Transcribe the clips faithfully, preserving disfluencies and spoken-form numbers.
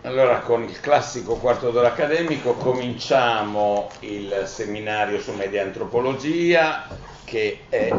Allora, con il classico quarto d'ora accademico cominciamo il seminario su media antropologia, che è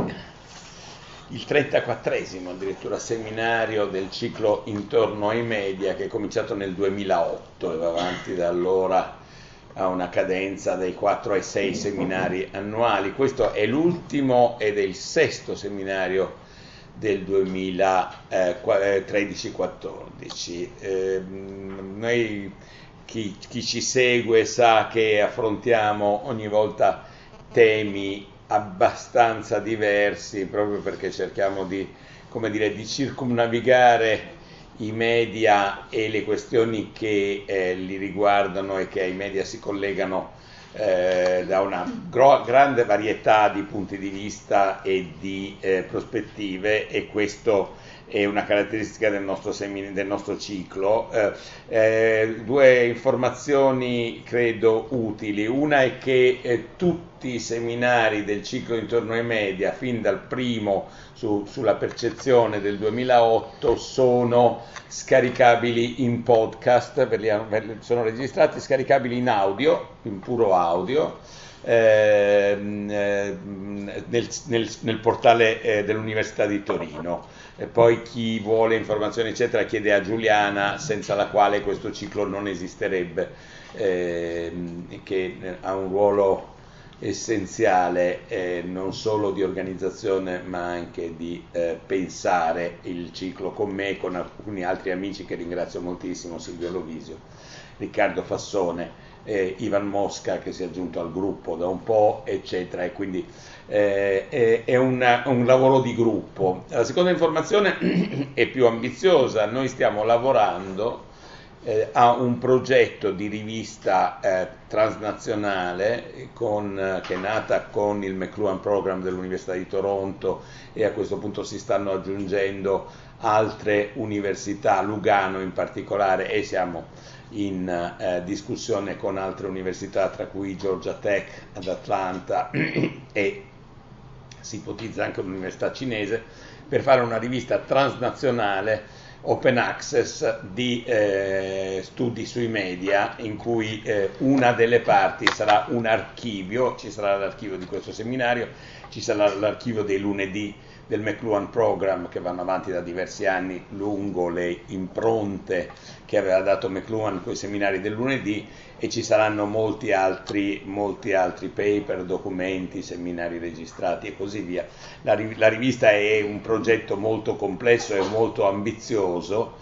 il trentaquattresimo addirittura seminario del ciclo intorno ai media, che è cominciato nel duemilaotto e va avanti da allora a una cadenza dai quattro ai sei seminari annuali. Questo è l'ultimo ed è il sesto seminario del duemilatredici quattordici. Eh, noi, chi, chi ci segue sa che affrontiamo ogni volta temi abbastanza diversi, proprio perché cerchiamo di, come dire, di circumnavigare i media e le questioni che eh, li riguardano e che ai media si collegano eh, da una gro- grande varietà di punti di vista e di eh, prospettive, e questo è una caratteristica del nostro, semin- del nostro ciclo. Eh, eh, due informazioni credo utili. Una è che eh, tutti i seminari del ciclo intorno ai media, fin dal primo su- sulla percezione del duemilaotto, sono scaricabili in podcast, per li- sono registrati, scaricabili in audio, in puro audio, ehm, ehm, nel, nel- nel portale eh, dell'Università di Torino. E poi chi vuole informazioni eccetera chiede a Giuliana, senza la quale questo ciclo non esisterebbe, ehm, che ha un ruolo essenziale eh, non solo di organizzazione ma anche di eh, pensare il ciclo con me e con alcuni altri amici che ringrazio moltissimo: Silvio Lovisio, Riccardo Fassone, eh, Ivan Mosca, che si è aggiunto al gruppo da un po', eccetera, e quindi eh, è, è una, un lavoro di gruppo. La seconda informazione è più ambiziosa. Noi stiamo lavorando eh, a un progetto di rivista eh, transnazionale con, eh, che è nata con il McLuhan Program dell'Università di Toronto, e a questo punto si stanno aggiungendo altre università, Lugano in particolare, e siamo in eh, discussione con altre università, tra cui Georgia Tech ad Atlanta e si ipotizza anche un'università cinese, per fare una rivista transnazionale open access di eh, studi sui media, in cui eh, una delle parti sarà un archivio. Ci sarà l'archivio di questo seminario, ci sarà l'archivio dei lunedì del McLuhan Program, che vanno avanti da diversi anni lungo le impronte che aveva dato McLuhan con i seminari del lunedì, e ci saranno molti altri, molti altri paper, documenti, seminari registrati e così via. La, la rivista è un progetto molto complesso e molto ambizioso,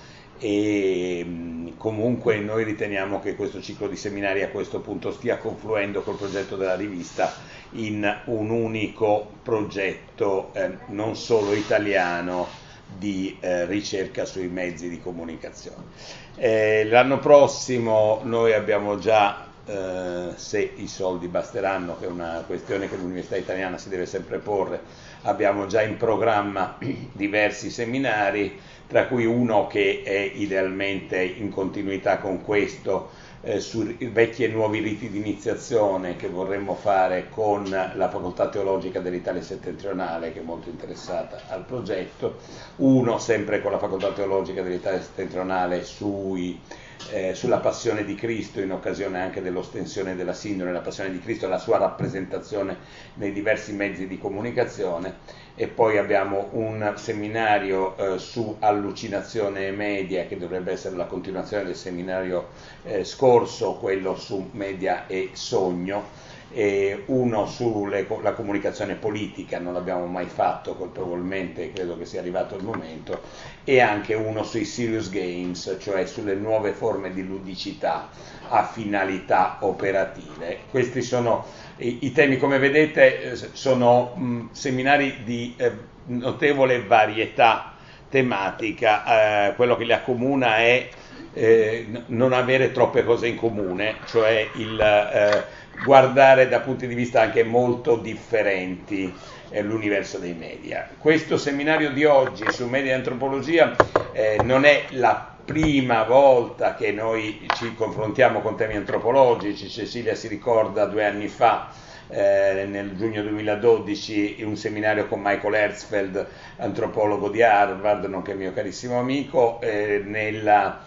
e mh, comunque noi riteniamo che questo ciclo di seminari a questo punto stia confluendo col progetto della rivista in un unico progetto eh, non solo italiano di eh, ricerca sui mezzi di comunicazione. Eh, l'anno prossimo noi abbiamo già, eh, se i soldi basteranno, che è una questione che l'Università Italiana si deve sempre porre, abbiamo già in programma diversi seminari, tra cui uno che è idealmente in continuità con questo, eh, su vecchi e nuovi riti di iniziazione, che vorremmo fare con la Facoltà Teologica dell'Italia Settentrionale, che è molto interessata al progetto, uno sempre con la Facoltà Teologica dell'Italia Settentrionale sui Eh, sulla passione di Cristo, in occasione anche dell'ostensione della sindone, la passione di Cristo e la sua rappresentazione nei diversi mezzi di comunicazione. E poi abbiamo un seminario eh, su allucinazione media, che dovrebbe essere la continuazione del seminario eh, scorso, quello su media e sogno, e uno sulla comunicazione politica, non l'abbiamo mai fatto colpevolmente, credo che sia arrivato il momento, e anche uno sui serious games, cioè sulle nuove forme di ludicità a finalità operative. Questi sono i, i temi. Come vedete sono mh, seminari di eh, notevole varietà tematica. Eh, quello che li accomuna è eh, non avere troppe cose in comune, cioè il eh, guardare da punti di vista anche molto differenti eh, l'universo dei media. Questo seminario di oggi su media e antropologia eh, non è la prima volta che noi ci confrontiamo con temi antropologici. Cecilia si ricorda due anni fa eh, nel giugno duemiladodici un seminario con Michael Herzfeld, antropologo di Harvard, nonché mio carissimo amico. Eh, nella,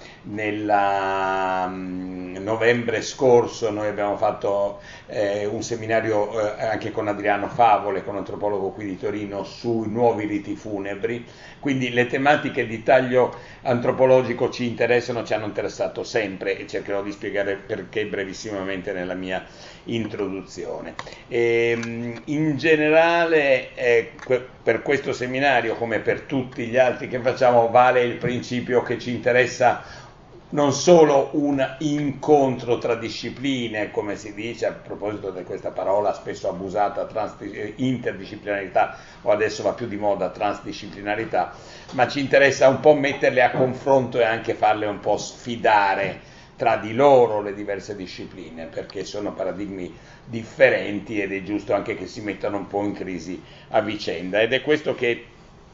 nella um, novembre scorso noi abbiamo fatto eh, un seminario eh, anche con Adriano Favole, con antropologo qui di Torino, sui nuovi riti funebri. Quindi le tematiche di taglio antropologico ci interessano, ci hanno interessato sempre, e cercherò di spiegare perché brevissimamente nella mia introduzione. E, in generale eh, per questo seminario, come per tutti gli altri che facciamo, vale il principio che ci interessa non solo un incontro tra discipline, come si dice a proposito di questa parola spesso abusata, trans- interdisciplinarità, o adesso va più di moda transdisciplinarità, ma ci interessa un po' metterle a confronto e anche farle un po' sfidare tra di loro le diverse discipline, perché sono paradigmi differenti ed è giusto anche che si mettano un po' in crisi a vicenda, ed è questo che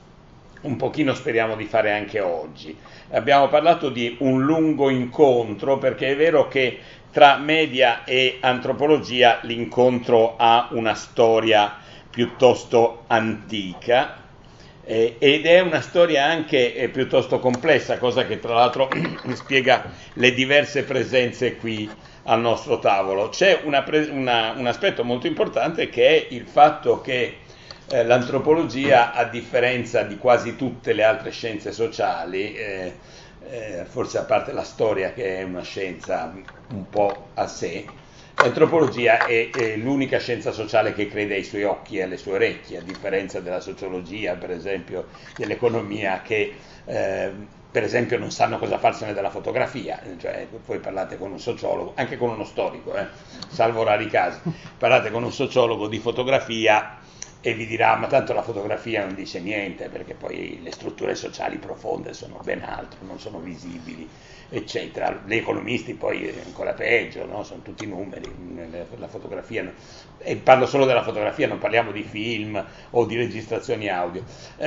un pochino speriamo di fare anche oggi. Abbiamo parlato di un lungo incontro, perché è vero che tra media e antropologia l'incontro ha una storia piuttosto antica eh, ed è una storia anche eh, piuttosto complessa, cosa che tra l'altro spiega le diverse presenze qui al nostro tavolo. C'è una pre- una, un aspetto molto importante, che è il fatto che Eh, l'antropologia, a differenza di quasi tutte le altre scienze sociali, eh, eh, forse a parte la storia che è una scienza un po' a sé, l'antropologia è, è l'unica scienza sociale che crede ai suoi occhi e alle sue orecchie, a differenza della sociologia, per esempio, dell'economia, che eh, per esempio non sanno cosa farsene della fotografia. Cioè, voi parlate con un sociologo, anche con uno storico, eh, salvo rari casi, parlate con un sociologo di fotografia e vi dirà: ma tanto la fotografia non dice niente, perché poi le strutture sociali profonde sono ben altro, non sono visibili, eccetera. Gli economisti poi è ancora peggio, no? Sono tutti numeri, la fotografia, no? E parlo solo della fotografia, non parliamo di film o di registrazioni audio.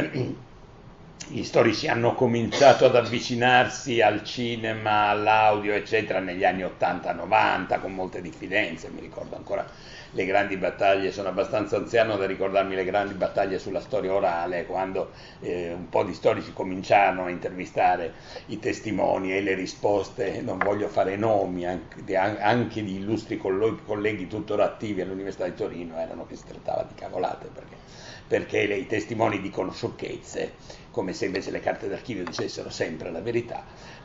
Gli storici hanno cominciato ad avvicinarsi al cinema, all'audio, eccetera, negli anni ottanta novanta, con molte diffidenze. Mi ricordo ancora le grandi battaglie, sono abbastanza anziano da ricordarmi le grandi battaglie sulla storia orale, quando eh, un po' di storici cominciarono a intervistare i testimoni e le risposte, non voglio fare nomi, anche, anche di illustri colleghi tuttora attivi all'Università di Torino, erano che si trattava di cavolate, perché, perché le, i testimoni dicono sciocchezze, come se invece le carte d'archivio dicessero sempre la verità.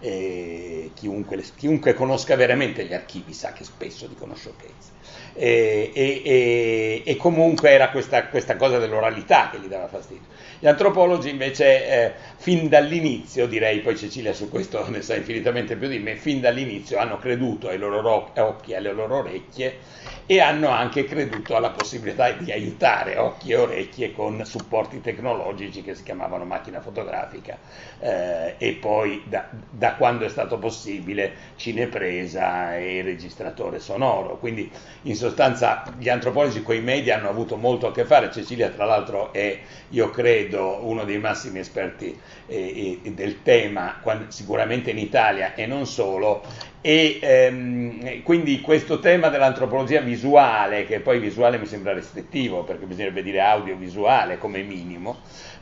E chiunque, chiunque conosca veramente gli archivi sa che spesso dicono sciocchezze. E, e, e, e comunque era questa, questa cosa dell'oralità che gli dava fastidio. Gli antropologi invece eh, fin dall'inizio, direi, poi Cecilia su questo ne sa infinitamente più di me, fin dall'inizio hanno creduto ai loro occhi e alle loro orecchie, e hanno anche creduto alla possibilità di aiutare occhi e orecchie con supporti tecnologici che si chiamavano macchina fotografica eh, e poi da, da quando è stato possibile cinepresa e registratore sonoro. Quindi in sostanza gli antropologi con i media hanno avuto molto a che fare. Cecilia tra l'altro è, io credo, uno dei massimi esperti eh, eh, del tema, quando, sicuramente in Italia e non solo. E ehm, quindi questo tema dell'antropologia visuale, che poi visuale mi sembra restrittivo perché bisognerebbe dire audiovisuale come minimo,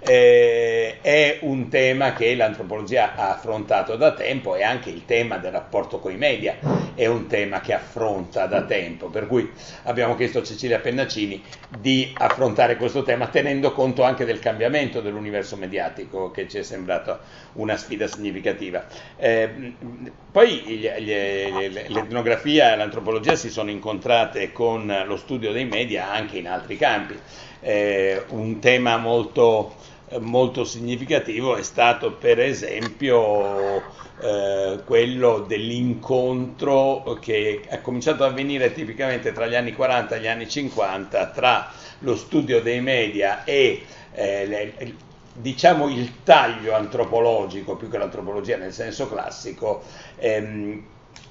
eh, è un tema che l'antropologia ha affrontato da tempo, e anche il tema del rapporto con i media è un tema che affronta da tempo, per cui abbiamo chiesto a Cecilia Pennaccini di affrontare questo tema tenendo conto anche del cambiamento dell'universo mediatico, che ci è sembrato una sfida significativa. Eh, poi gli, gli, l'etnografia e l'antropologia si sono incontrate con lo studio dei media anche in altri campi. Eh, un tema molto, molto significativo è stato per esempio eh, quello dell'incontro che è cominciato ad avvenire tipicamente tra gli anni quaranta e gli anni cinquanta tra lo studio dei media e eh, le, diciamo il taglio antropologico, più che l'antropologia nel senso classico, ehm,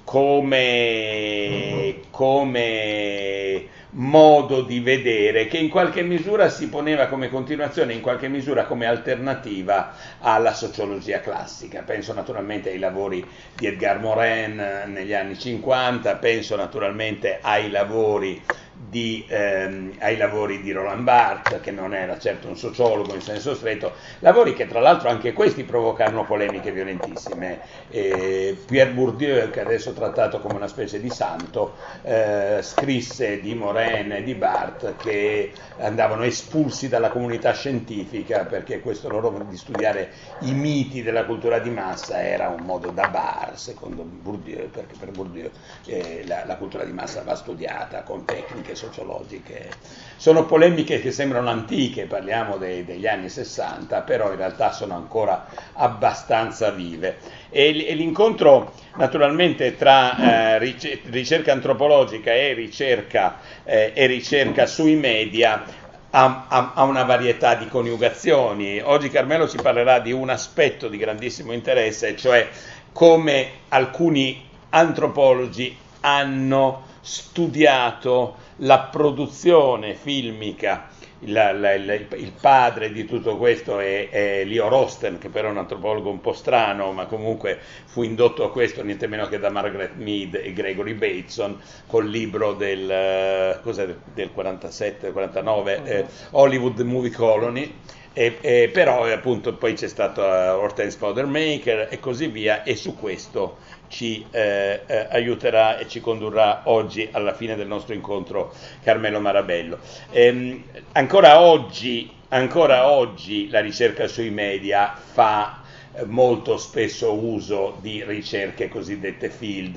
come, come modo di vedere, che in qualche misura si poneva come continuazione, in qualche misura come alternativa alla sociologia classica. Penso naturalmente ai lavori di Edgar Morin negli anni cinquanta, penso naturalmente ai lavori di, ehm, ai lavori di Roland Barthes, che non era certo un sociologo in senso stretto, lavori che tra l'altro anche questi provocarono polemiche violentissime. Eh, Pierre Bourdieu, che adesso è trattato come una specie di santo, eh, scrisse di Morin e di Barthes che andavano espulsi dalla comunità scientifica perché questo loro di studiare i miti della cultura di massa era un modo da bar, secondo Bourdieu, perché per Bourdieu eh, la, la cultura di massa va studiata con tecniche sociologiche. Sono polemiche che sembrano antiche, parliamo dei, degli anni sessanta, però in realtà sono ancora abbastanza vive. E, e l'incontro naturalmente tra eh, ricerca antropologica e ricerca, eh, e ricerca sui media ha, ha, ha una varietà di coniugazioni. Oggi Carmelo ci parlerà di un aspetto di grandissimo interesse, cioè come alcuni antropologi hanno studiato la produzione filmica. Il, il, il padre di tutto questo è, è Leo Rosten, che però è un antropologo un po' strano, ma comunque fu indotto a questo niente meno che da Margaret Mead e Gregory Bateson col libro del, cos'è, del quarantasette quarantanove, eh, Hollywood Movie Colony. E, e però appunto poi c'è stato uh, Hortense Powdermaker e così via, e su questo ci eh, eh, aiuterà e ci condurrà oggi alla fine del nostro incontro Carmelo Marabello. Ehm, ancora oggi, ancora oggi la ricerca sui media fa eh, molto spesso uso di ricerche cosiddette field.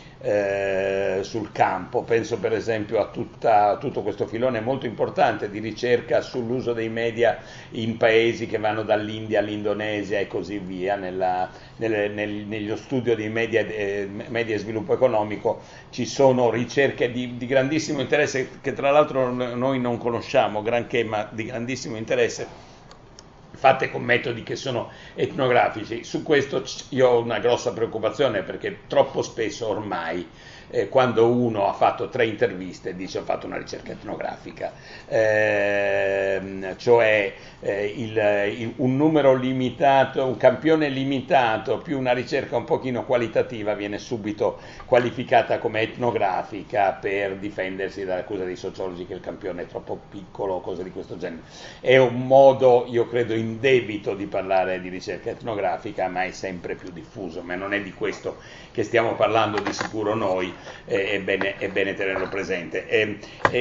Eh, sul campo, penso per esempio a, tutta, a tutto questo filone molto importante di ricerca sull'uso dei media in paesi che vanno dall'India all'Indonesia e così via. Nella, nelle, nel, nello studio dei media, eh, media e sviluppo economico ci sono ricerche di, di grandissimo interesse che tra l'altro noi non conosciamo granché, ma di grandissimo interesse, fatte con metodi che sono etnografici. Su questo io ho una grossa preoccupazione, perché troppo spesso ormai eh, quando uno ha fatto tre interviste dice ho fatto una ricerca etnografica, eh, cioè eh, il, il, un numero limitato, un campione limitato più una ricerca un pochino qualitativa viene subito qualificata come etnografica per difendersi dall'accusa dei sociologi che il campione è troppo piccolo o cose di questo genere. È un modo, io credo, indebito di parlare di ricerca etnografica, ma è sempre più diffuso, ma non è di questo che stiamo parlando di sicuro noi, eh, è, bene, è bene tenerlo presente. Eh,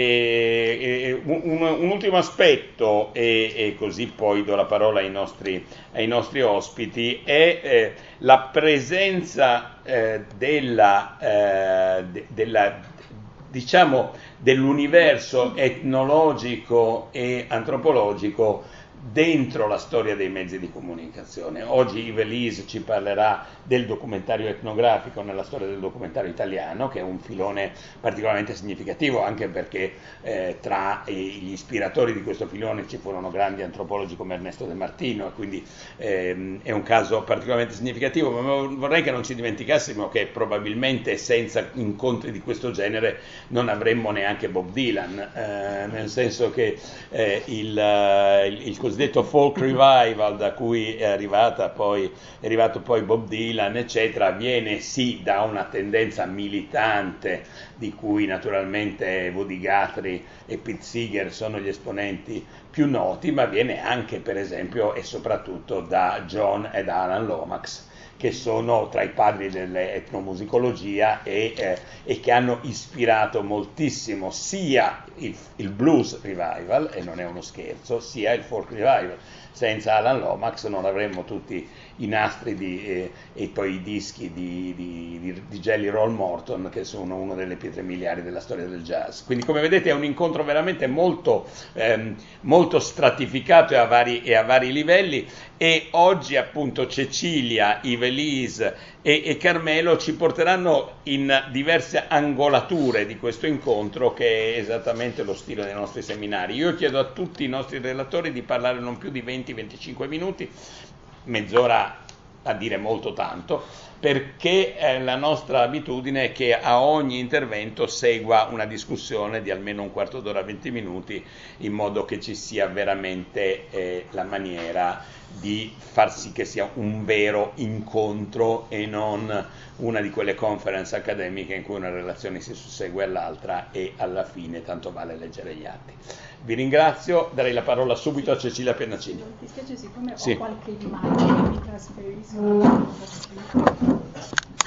eh, un, un ultimo aspetto, e, e così poi do la parola ai nostri, ai nostri ospiti, è eh, la presenza eh, della, eh, de, della diciamo dell'universo etnologico e antropologico dentro la storia dei mezzi di comunicazione. Oggi Yves Elise ci parlerà del documentario etnografico nella storia del documentario italiano, che è un filone particolarmente significativo, anche perché eh, tra gli ispiratori di questo filone ci furono grandi antropologi come Ernesto De Martino, e quindi ehm, è un caso particolarmente significativo, ma vorrei che non ci dimenticassimo che probabilmente senza incontri di questo genere non avremmo neanche Bob Dylan, eh, nel senso che eh, il, il, il cosiddetto folk revival da cui è, arrivata poi, è arrivato poi Bob Dylan, eccetera, viene sì da una tendenza militante di cui naturalmente Woody Guthrie e Pete Seeger sono gli esponenti più noti, ma viene anche per esempio e soprattutto da John ed Alan Lomax, che sono tra i padri dell'etnomusicologia e, eh, e che hanno ispirato moltissimo sia il, il blues revival, e non è uno scherzo, sia il folk revival. Senza Alan Lomax non avremmo tutti i nastri di, eh, e poi i dischi di, di, di, di Jelly Roll Morton, che sono una delle pietre miliari della storia del jazz. Quindi, come vedete, è un incontro veramente molto, ehm, molto stratificato e a, vari, e a vari livelli, e oggi appunto Cecilia, Yves Elise e, e Carmelo ci porteranno in diverse angolature di questo incontro, che è esattamente lo stile dei nostri seminari. Io chiedo a tutti i nostri relatori di parlare non più di venti venticinque minuti, mezz'ora a dire molto tanto, perché eh, la nostra abitudine è che a ogni intervento segua una discussione di almeno un quarto d'ora, venti minuti, in modo che ci sia veramente eh, la maniera di far sì che sia un vero incontro e non una di quelle conference accademiche in cui una relazione si sussegue all'altra e alla fine tanto vale leggere gli atti. Vi ringrazio, darei la parola subito a Cecilia Pennacini. Ti spiace, siccome Sì. ho qualche immagine, mi trasferisco.